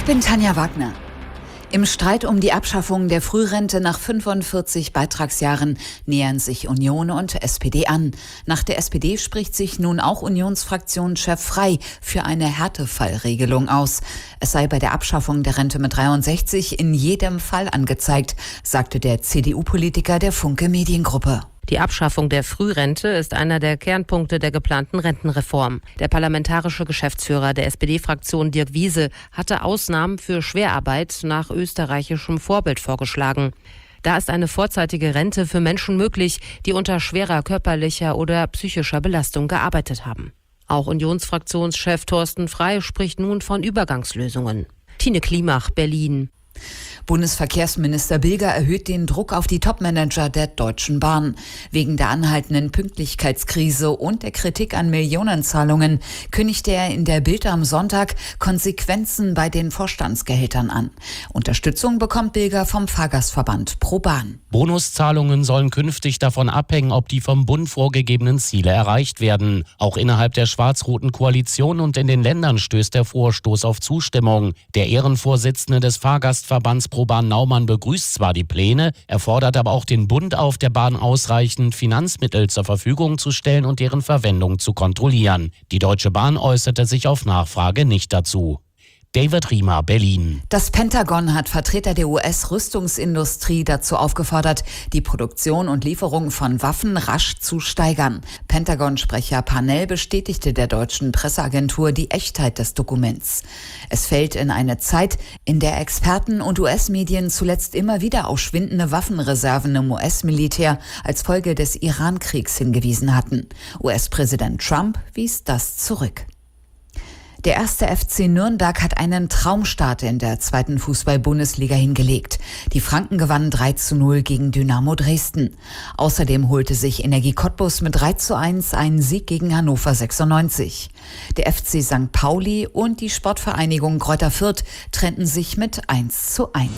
bin Tanja Wagner. Im Streit um die Abschaffung der Frührente nach 45 Beitragsjahren nähern sich Union und SPD an. Nach der SPD spricht sich nun auch Unionsfraktionschef Frey für eine Härtefallregelung aus. Es sei bei der Abschaffung der Rente mit 63 in jedem Fall angezeigt, sagte der CDU-Politiker der Funke Mediengruppe. Die Abschaffung der Frührente ist einer der Kernpunkte der geplanten Rentenreform. Der parlamentarische Geschäftsführer der SPD-Fraktion Dirk Wiese hatte Ausnahmen für Schwerarbeit nach österreichischem Vorbild vorgeschlagen. Da ist eine vorzeitige Rente für Menschen möglich, die unter schwerer körperlicher oder psychischer Belastung gearbeitet haben. Auch Unionsfraktionschef Thorsten Frey spricht nun von Übergangslösungen. Tine Klimach, Berlin. Bundesverkehrsminister Bilger erhöht den Druck auf die Topmanager der Deutschen Bahn. Wegen der anhaltenden Pünktlichkeitskrise und der Kritik an Millionenzahlungen kündigte er in der Bild am Sonntag Konsequenzen bei den Vorstandsgehältern an. Unterstützung bekommt Bilger vom Fahrgastverband ProBahn. Bonuszahlungen sollen künftig davon abhängen, ob die vom Bund vorgegebenen Ziele erreicht werden. Auch innerhalb der schwarz-roten Koalition und in den Ländern stößt der Vorstoß auf Zustimmung. Der Ehrenvorsitzende des Fahrgastverbands ProBahn Naumann begrüßt zwar die Pläne, er fordert aber auch den Bund auf, der Bahn ausreichend Finanzmittel zur Verfügung zu stellen und deren Verwendung zu kontrollieren. Die Deutsche Bahn äußerte sich auf Nachfrage nicht dazu. David Riemer, Berlin. Das Pentagon hat Vertreter der US-Rüstungsindustrie dazu aufgefordert, die Produktion und Lieferung von Waffen rasch zu steigern. Pentagon-Sprecher Parnell bestätigte der deutschen Presseagentur die Echtheit des Dokuments. Es fällt in eine Zeit, in der Experten und US-Medien zuletzt immer wieder auf schwindende Waffenreserven im US-Militär als Folge des Iran-Kriegs hingewiesen hatten. US-Präsident Trump wies das zurück. Der 1. FC Nürnberg hat einen Traumstart in der 2. Fußball-Bundesliga hingelegt. Die Franken gewannen 3:0 gegen Dynamo Dresden. Außerdem holte sich Energie Cottbus mit 3:1 einen Sieg gegen Hannover 96. Der FC St. Pauli und die Sportvereinigung Greuther Fürth trennten sich mit 1:1.